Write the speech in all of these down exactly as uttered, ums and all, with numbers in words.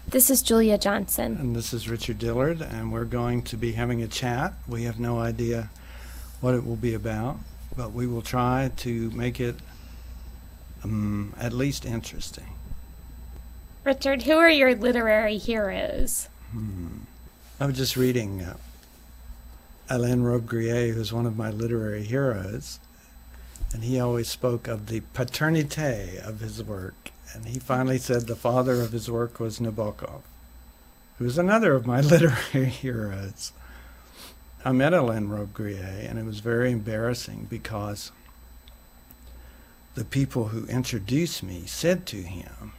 This is Julia Johnson. And this is Richard Dillard, and we're going to be having a chat. We have no idea what it will be about, but we will try to make it um, at least interesting. Richard, who are your literary heroes? Hmm. I was just reading uh, Alain Robbe-Grillet, who's one of my literary heroes, and he always spoke of the paternité of his work. And he finally said the father of his work was Nabokov, who is another of my literary heroes. I met Alain Robbe-Grillet, and it was very embarrassing because the people who introduced me said to him,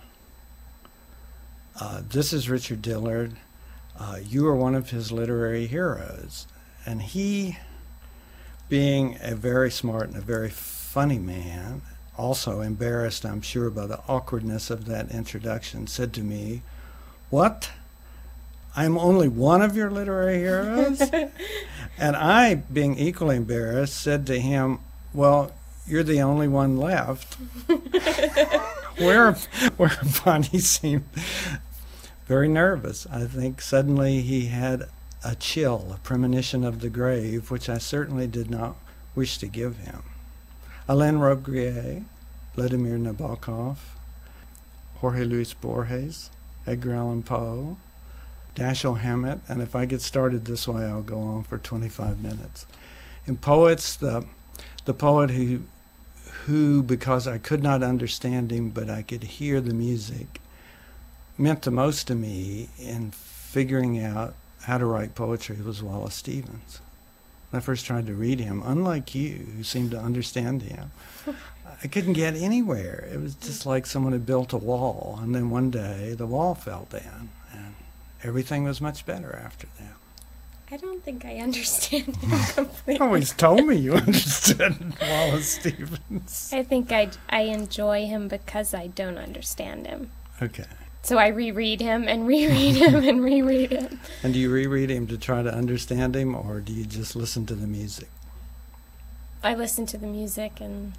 uh, this is Richard Dillard, uh, you are one of his literary heroes. And he, being a very smart and a very funny man, also embarrassed, I'm sure, by the awkwardness of that introduction, said to me, "What? I'm only one of your literary heroes?" And I, being equally embarrassed, said to him, "Well, you're the only one left." Where, whereupon he seemed very nervous. I think suddenly he had a chill, a premonition of the grave, which I certainly did not wish to give him. Alain Robbe-Grillet, Vladimir Nabokov, Jorge Luis Borges, Edgar Allan Poe, Dashiell Hammett, and if I get started this way, I'll go on for twenty-five minutes. In poets, the the poet who, who, because I could not understand him, but I could hear the music, meant the most to me in figuring out how to write poetry was Wallace Stevens. When I first tried to read him, unlike you, who seemed to understand him, I couldn't get anywhere. It was just like someone had built a wall, and then one day the wall fell down, and everything was much better after that. I don't think I understand him completely. You always told me you understood Wallace Stevens. I think I, I enjoy him because I don't understand him. Okay. So I reread him and reread him and reread him. And do you reread him to try to understand him, or do you just listen to the music? I listen to the music and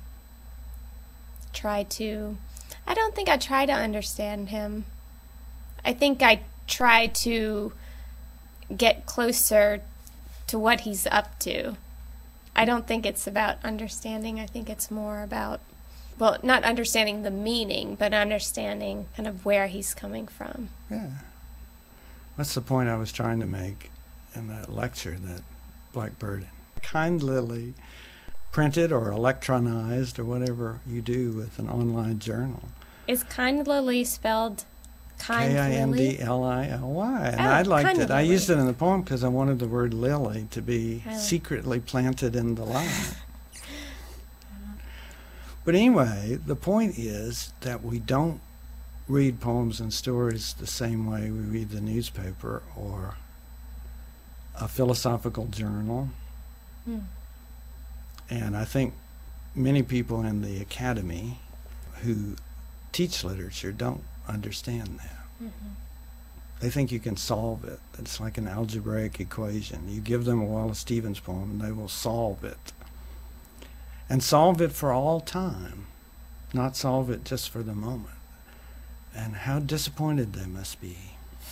try to... I don't think I try to understand him. I think I try to get closer to what he's up to. I don't think it's about understanding. I think it's more about... Well, not understanding the meaning, but understanding kind of where he's coming from. Yeah. That's the point I was trying to make in that lecture that Blackbird kindly printed or electronized or whatever you do with an online journal. Is kindly spelled kindly? K I N D L I L Y. And Oh, I liked it. I kindly. used it in the poem because I wanted the word lily to be Oh. secretly planted in the line. But anyway, the point is that we don't read poems and stories the same way we read the newspaper or a philosophical journal. Hmm. And I think many people in the academy who teach literature don't understand that. Mm-hmm. They think you can solve it. It's like an algebraic equation. You give them a Wallace Stevens poem and they will solve it. And solve it for all time, not solve it just for the moment. And how disappointed they must be.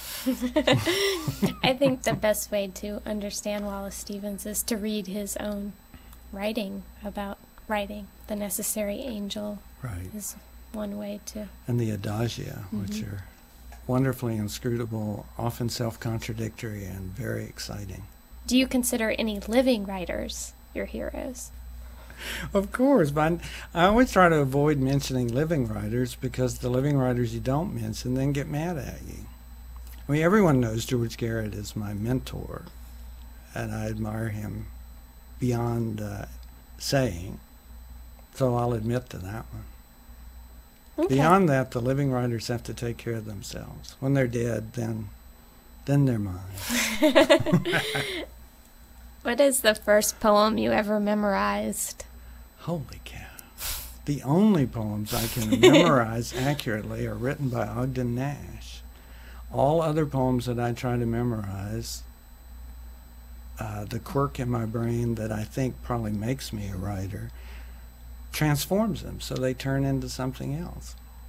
I think the best way to understand Wallace Stevens is to read his own writing about writing. The Necessary Angel Right. is one way to... And the adagia, Mhm. which are wonderfully inscrutable, often self-contradictory, and very exciting. Do you consider any living writers your heroes? Of course, but I always try to avoid mentioning living writers because the living writers you don't mention then get mad at you. I mean, everyone knows George Garrett is my mentor, and I admire him beyond uh, saying, so I'll admit to that one. Okay. Beyond that, the living writers have to take care of themselves. When they're dead, then, then they're mine. What is the first poem you ever memorized? Holy cow. The only poems I can memorize accurately are written by Ogden Nash. All other poems that I try to memorize, uh, the quirk in my brain that I think probably makes me a writer, transforms them so they turn into something else.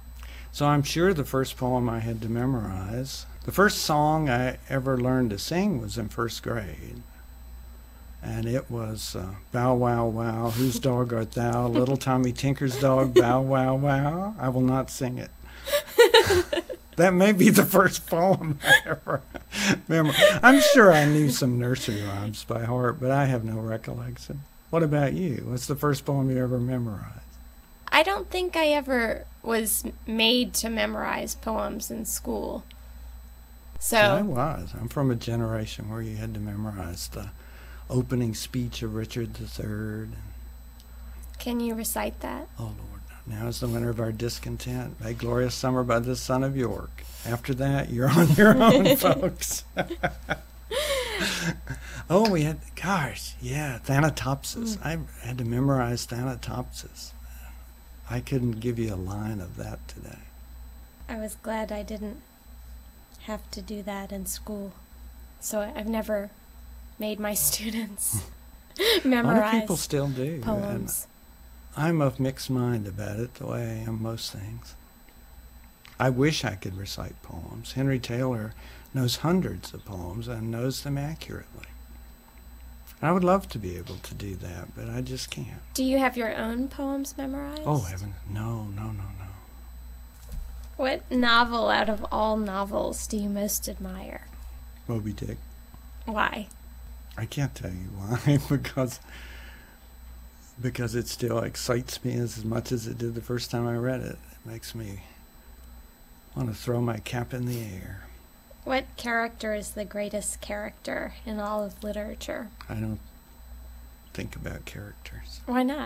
So I'm sure the first poem I had to memorize, the first song I ever learned to sing was in first grade. And it was uh, Bow Wow Wow, Whose Dog Art Thou? Little Tommy Tinker's Dog, Bow Wow Wow. I will not sing it. That may be the first poem I ever remember. I'm sure I knew some nursery rhymes by heart, but I have no recollection. What about you? What's the first poem you ever memorized? I don't think I ever was made to memorize poems in school. So I was. I'm from a generation where you had to memorize the opening speech of Richard the Third. Can you recite that? Oh, Lord. Now is the winter of our discontent. May glorious summer by the son of York. After that, you're on your own, folks. Oh, we had, gosh, yeah, Thanatopsis. Mm. I had to memorize Thanatopsis. I couldn't give you a line of that today. I was glad I didn't have to do that in school. So I've never made my students memorize A lot of people still do. Poems. I'm of mixed mind about it, the way I am most things. I wish I could recite poems. Henry Taylor knows hundreds of poems and knows them accurately. I would love to be able to do that, but I just can't. Do you have your own poems memorized? Oh, heaven, no, no, no, no. What novel out of all novels do you most admire? Moby Dick. Why? I can't tell you why, because because it still excites me as much as it did the first time I read it. It makes me want to throw my cap in the air. What character is the greatest character in all of literature? I don't think about characters. Why not?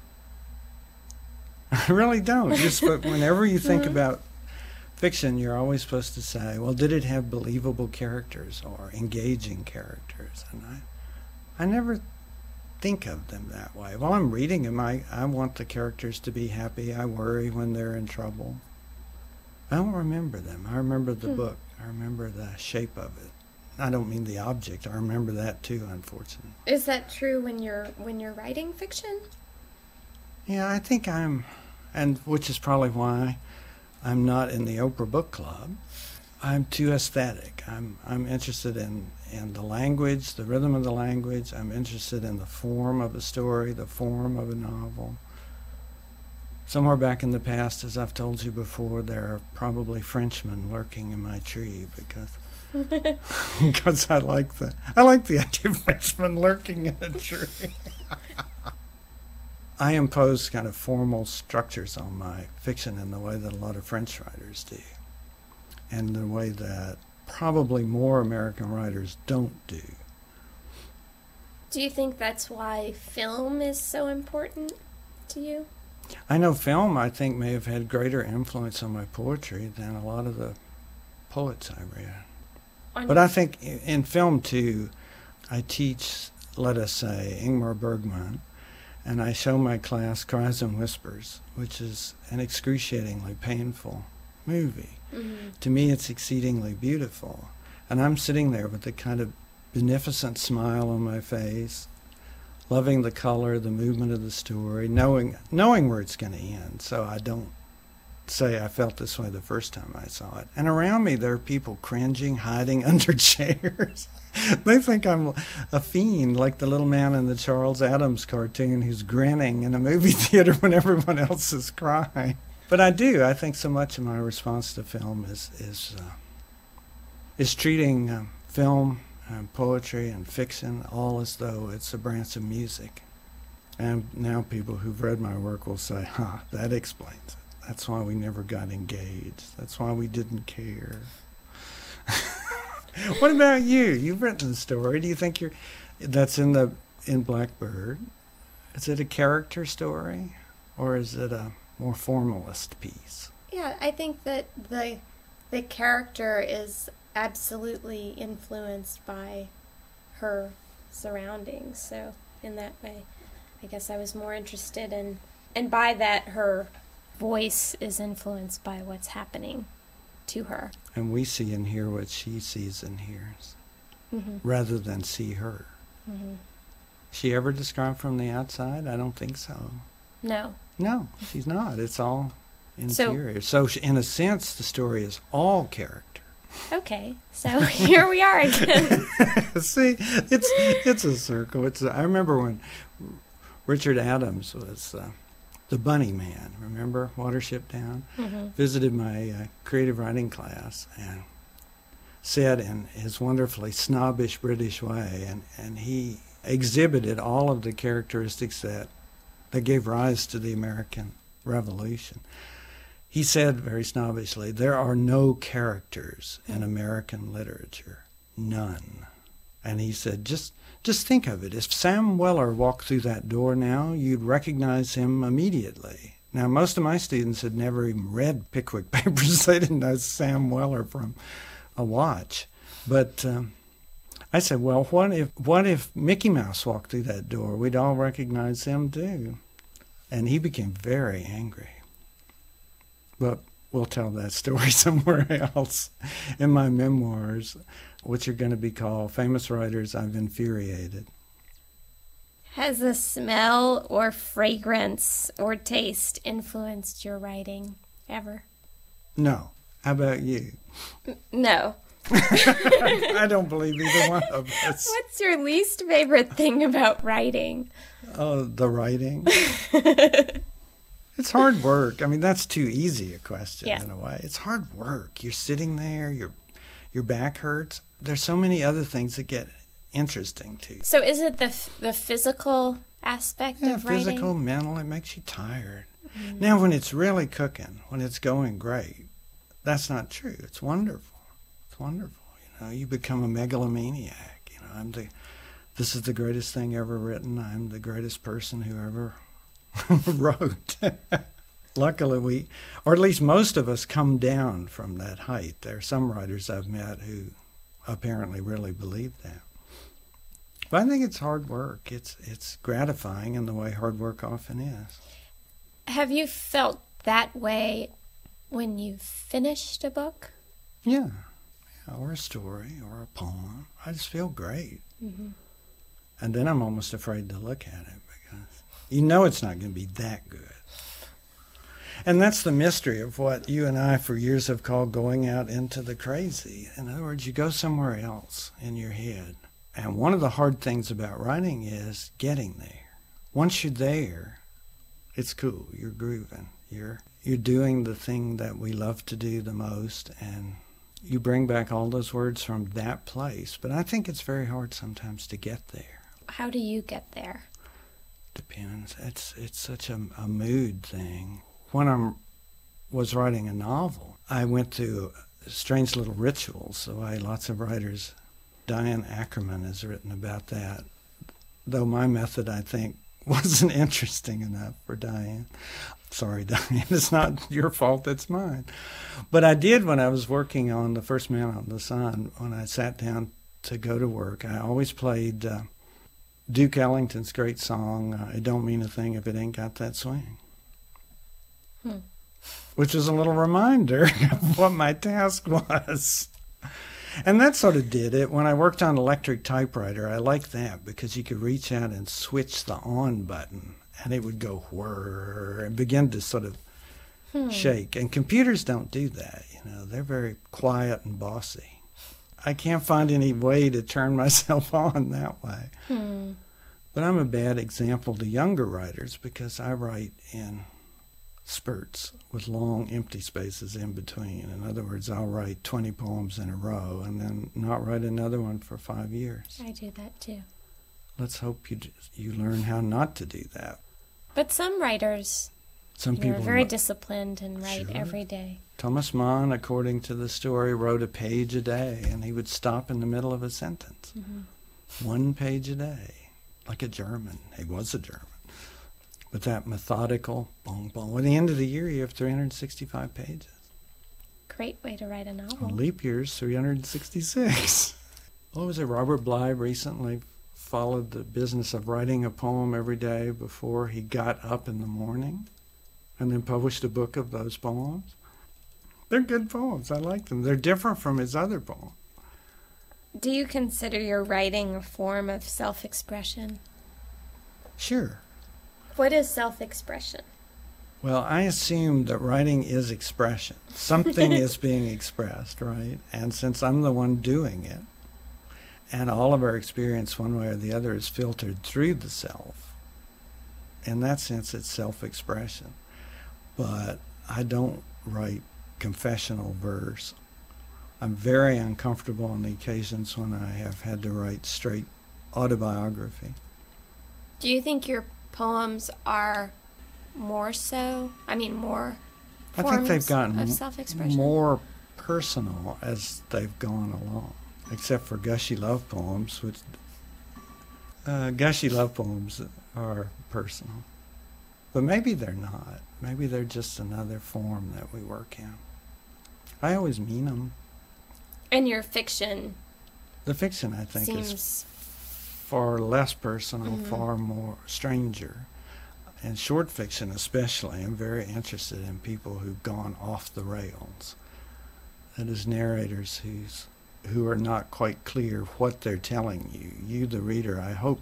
I really don't. Just but whenever you think about fiction, you're always supposed to say, well, did it have believable characters or engaging characters? And I I never think of them that way. While I'm reading them, I, I want the characters to be happy. I worry when they're in trouble. I don't remember them. I remember the hmm. book. I remember the shape of it. I don't mean the object. I remember that too, unfortunately. Is that true when you're when you're writing fiction? Yeah, I think I'm, and which is probably why I'm not in the Oprah Book Club. I'm too aesthetic. I'm I'm interested in, in the language, the rhythm of the language. I'm interested in the form of a story, the form of a novel. Somewhere back in the past, as I've told you before, there are probably Frenchmen lurking in my tree because because I like the I like the idea of Frenchmen lurking in a tree. I impose kind of formal structures on my fiction in the way that a lot of French writers do, and the way that probably more American writers don't do. Do you think that's why film is so important to you? I know film, I think, may have had greater influence on my poetry than a lot of the poets I read. On but I think in film, too, I teach, let us say, Ingmar Bergman, and I show my class Cries and Whispers, which is an excruciatingly painful movie. Mm-hmm. To me, it's exceedingly beautiful. And I'm sitting there with a kind of beneficent smile on my face, loving the color, the movement of the story, knowing knowing where it's going to end, so I don't say I felt this way the first time I saw it. And around me, there are people cringing, hiding under chairs. They think I'm a fiend, like the little man in the Charles Addams cartoon who's grinning in a movie theater when everyone else is crying. But I do. I think so much of my response to film is is uh, is treating uh, film and poetry and fiction all as though it's a branch of music. And now people who've read my work will say, huh, that explains it. That's why we never got engaged. That's why we didn't care. What about you? You've written the story. Do you think you're that's in the in Blackbird? Is it a character story, or is it a more formalist piece? Yeah, I think that the the character is absolutely influenced by her surroundings. So in that way, I guess I was more interested in, and by that her voice is influenced by what's happening to her. And we see and hear what she sees and hears, mm-hmm. rather than see her. Mm-hmm. She ever described from the outside? I don't think so. No. No, she's not. It's all interior. So, so in a sense, the story is all character. Okay, so here we are again. See, it's it's a circle. It's a, I remember when Richard Adams was uh, the Bunny Man. Remember Watership Down? Mm-hmm. Visited my uh, creative writing class and said in his wonderfully snobbish British way, and, and he exhibited all of the characteristics that that gave rise to the American Revolution. He said very snobbishly, there are no characters in American literature, none. And he said, just just think of it. If Sam Weller walked through that door now, you'd recognize him immediately. Now, most of my students had never even read Pickwick Papers. They didn't know Sam Weller from a watch. But um, I said, well, what if what if Mickey Mouse walked through that door? We'd all recognize him too. And he became very angry. But we'll tell that story somewhere else in my memoirs, which are going to be called Famous Writers I've Infuriated. Has a smell or fragrance or taste influenced your writing ever? No. How about you? No. I don't believe either one of us. What's your least favorite thing about writing? Oh, the writing. It's hard work. I mean, that's too easy a question yeah. in a way. It's hard work. You're sitting there, your your back hurts. There's so many other things that get interesting to you. So is it the the physical aspect yeah, of writing? Yeah, physical, mental, it makes you tired. Mm-hmm. Now, when it's really cooking, when it's going great, that's not true. It's wonderful. It's wonderful. You know, you become a megalomaniac. You know, I'm the, this is the greatest thing ever written. I'm the greatest person who ever wrote. Luckily, we, or at least most of us, come down from that height. There are some writers I've met who apparently really believe that. But I think it's hard work. It's it's gratifying in the way hard work often is. Have you felt that way when you've finished a book? Yeah. yeah or a story or a poem. I just feel great. Mm-hmm. And then I'm almost afraid to look at it because you know it's not going to be that good. And that's the mystery of what you and I for years have called going out into the crazy. In other words, you go somewhere else in your head. And one of the hard things about writing is getting there. Once you're there, it's cool. You're grooving. You're you're doing the thing that we love to do the most, and you bring back all those words from that place. But I think it's very hard sometimes to get there. How do you get there? Depends. It's it's such a, a mood thing. When I was writing a novel, I went through strange little rituals. The way lots of writers, Diane Ackerman has written about that. Though my method, I think, wasn't interesting enough for Diane. Sorry, Diane, it's not your fault, it's mine. But I did when I was working on The First Man on the Sun, when I sat down to go to work, I always played uh, Duke Ellington's great song, uh, It Don't Mean a Thing If It Ain't Got That Swing. Hmm. Which was a little reminder of what my task was. And that sort of did it. When I worked on electric typewriter, I liked that because you could reach out and switch the on button, and it would go whirr and begin to sort of hmm. shake. And computers don't do that. You know, they're very quiet and bossy. I can't find any way to turn myself on that way. Hmm. But I'm a bad example to younger writers because I write in spurts with long empty spaces in between. In other words, I'll write twenty poems in a row and then not write another one for five years. I do that too. Let's hope you you learn how not to do that. But some writers some you people are very know, disciplined and write sure. every day. Thomas Mann, according to the story, wrote a page a day, and he would stop in the middle of a sentence. Mm-hmm. One page a day, like a German. He was a German. With that methodical, boom, boom. At the end of the year, you have three hundred sixty-five pages. Great way to write a novel. On leap year's three hundred sixty-six. What was it? Robert Bly recently followed the business of writing a poem every day before he got up in the morning, and then published a book of those poems. They're good poems. I like them. They're different from his other poems. Do you consider your writing a form of self-expression? Sure. What is self-expression? Well, I assume that writing is expression. Something is being expressed, right? And since I'm the one doing it, and all of our experience, one way or the other, is filtered through the self, in that sense, it's self-expression. But I don't write confessional verse. I'm very uncomfortable on the occasions when I have had to write straight autobiography. Do you think your poems are more so, I mean, more I think they've forms gotten of self-expression? more personal as they've gone along, except for gushy love poems, which uh, gushy love poems are personal. But maybe they're not. Maybe they're just another form that we work in. I always mean them. And your fiction The fiction, I think, seems... is far less personal, mm-hmm. far more stranger. And short fiction especially, I'm very interested in people who've gone off the rails. That is, narrators who's, who are not quite clear what they're telling you. You, the reader, I hope,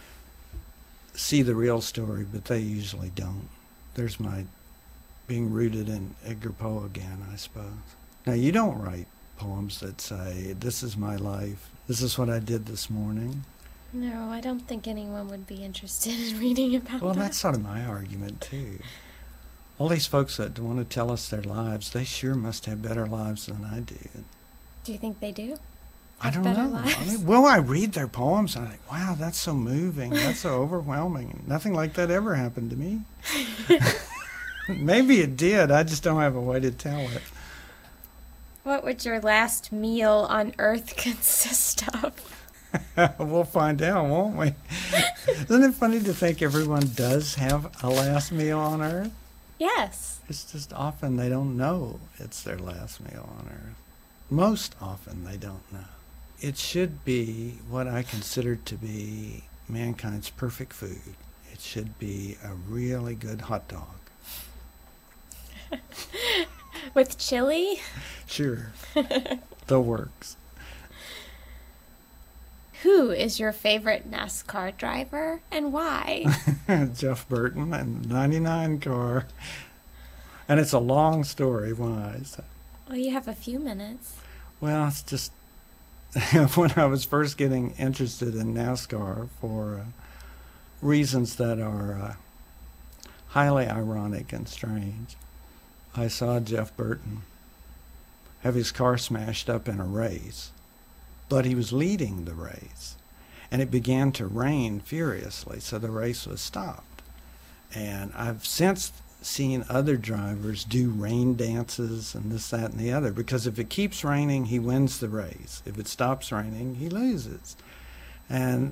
see the real story, but they usually don't. There's my being rooted in Edgar Poe again, I suppose. Now, you don't write poems that say, this is my life, this is what I did this morning. No, I don't think anyone would be interested in reading about Well, that. that's sort of my argument, too. All these folks that want to tell us their lives, they sure must have better lives than I do. Do you think they do? I don't better know. lives? I mean, well, I read their poems and I think, wow, that's so moving. That's so overwhelming. Nothing like that ever happened to me. Maybe it did. I just don't have a way to tell it. What would your last meal on Earth consist of? We'll find out, won't we? Isn't it funny to think everyone does have a last meal on Earth? Yes. It's just often they don't know it's their last meal on Earth. Most often they don't know. It should be what I consider to be mankind's perfect food. It should be a really good hot dog. With chili? Sure. The works. Who is your favorite NASCAR driver and why? Jeff Burton and the ninety-nine car. And it's a long story, why? So, Well, you have a few minutes. well, it's just when I was first getting interested in NASCAR for uh, reasons that are uh, highly ironic and strange, I saw Jeff Burton have his car smashed up in a race, but he was leading the race, and it began to rain furiously, so the race was stopped. And I've since seen other drivers do rain dances and this, that, and the other, because if it keeps raining, he wins the race. If it stops raining, he loses. And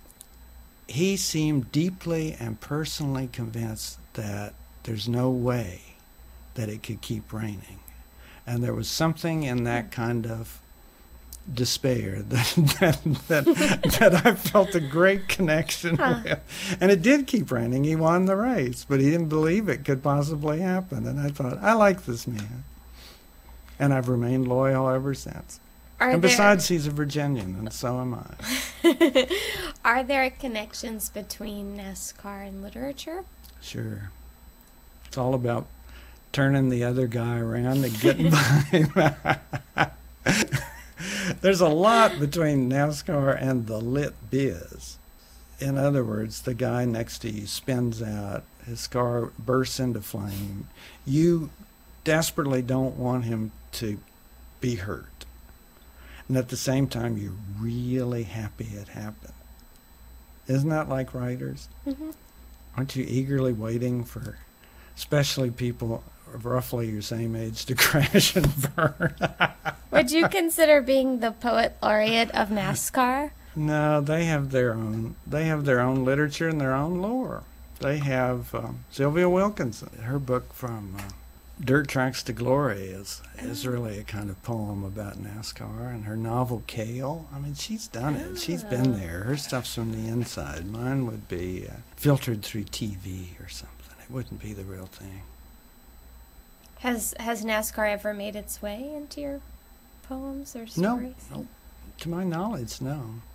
he seemed deeply and personally convinced that there's no way that it could keep raining. And there was something in that kind of despair that that, that, that I felt a great connection Huh. with. And it did keep raining. He won the race, but he didn't believe it could possibly happen. And I thought, I like this man. And I've remained loyal ever since. Are and there- besides, he's a Virginian, and so am I. Are there connections between NASCAR and literature? Sure. It's all about turning the other guy around and getting by him. There's a lot between NASCAR and the lit biz. In other words, the guy next to you spins out, his car bursts into flame. You desperately don't want him to be hurt. And at the same time, you're really happy it happened. Isn't that like writers? Mm-hmm. Aren't you eagerly waiting for, especially people of roughly your same age, to crash and burn? Would you consider being the poet laureate of NASCAR? No, they have their own. They have their own literature and their own lore. They have um, Sylvia Wilkinson. Her book from uh, Dirt Tracks to Glory is is really a kind of poem about NASCAR. And her novel Kale. I mean, she's done it. She's been there. Her stuff's from the inside. Mine would be uh, filtered through T V or something. It wouldn't be the real thing. Has has NASCAR ever made its way into your poems or No, stories? no. To my knowledge, no.